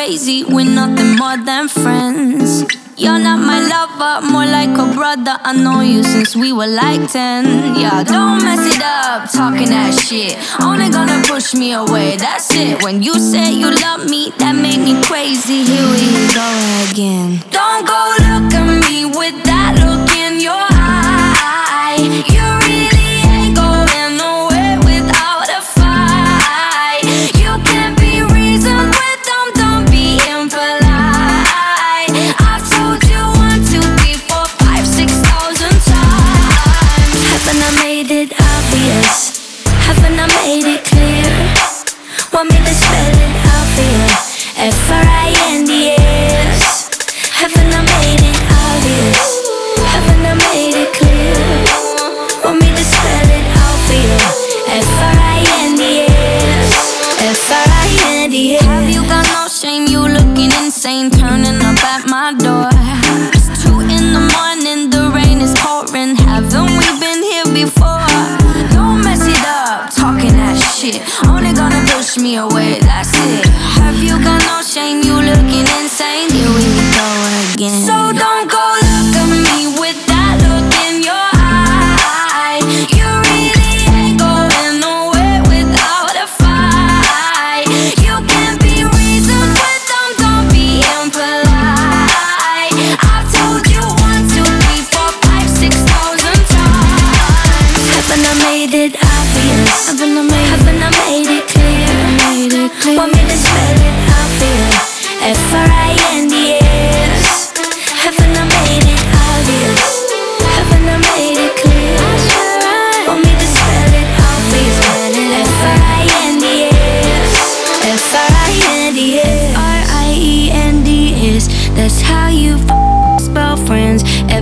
crazy, we're nothing more than friends. You're not my lover, more like a brother. I know you since we were like 10. Yeah, don't mess it up, talking that shit. Only gonna push me away, that's it. When you say you love me, that made me crazy. Here we go again. Don't go look at me with that look in your eye. You really ain't going nowhere without a fight. You can't be reasoned with them, don't be impolite. I've told you 1, 2, 3, 4, 5, 6,000 times. Haven't I made it obvious? Haven't I made it clear? Want me to spell it out for you? F-R-I-N-D-S. Haven't I made it obvious? Haven't I made it clear? Want me to spell it out for you? F-R-I-N-D-S. F-R-I-N-D-S. Have you got no shame? You looking insane, turning up at my door. It's 2 in the morning, the rain is pouring. Haven't we been here before? Don't mess it up, talking that shit. Only gonna push me away, that's it. Have you got no shame? You looking insane. Here we go again. So don't go look at me with that look in your eye. You really ain't going nowhere without a fight. You can't be reasoned with them, don't be impolite. I've told you 1, 2, 3, 4, 5, 6,000 times. Haven't I made it obvious? Haven't I made it clear? Want me to spell it out for you? F-R-I-N-D-S. Haven't I made it obvious? Haven't I made it clear? Want me to spell it out for you? F-R-I-N-D-S. F-R-I-N-D-S. F-R-I-E-N-D-S. That's how you spell friends.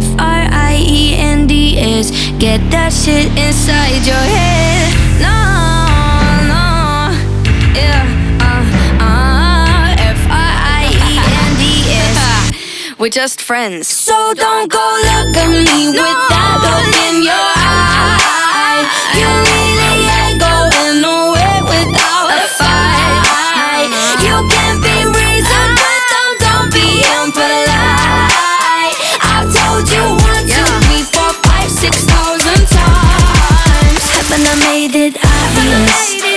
F-R-I-E-N-D-S. Get that shit inside your head. No, no, yeah, F-R-I-E-N-D-S. We're just friends. So don't go look at me with that look in your eye. You really ain't going nowhere without a fight. You can't be reasoned with them, don't be impolite. I've told you 1, 2, 3, 4, 5, 6,000 times. Haven't I made it obvious?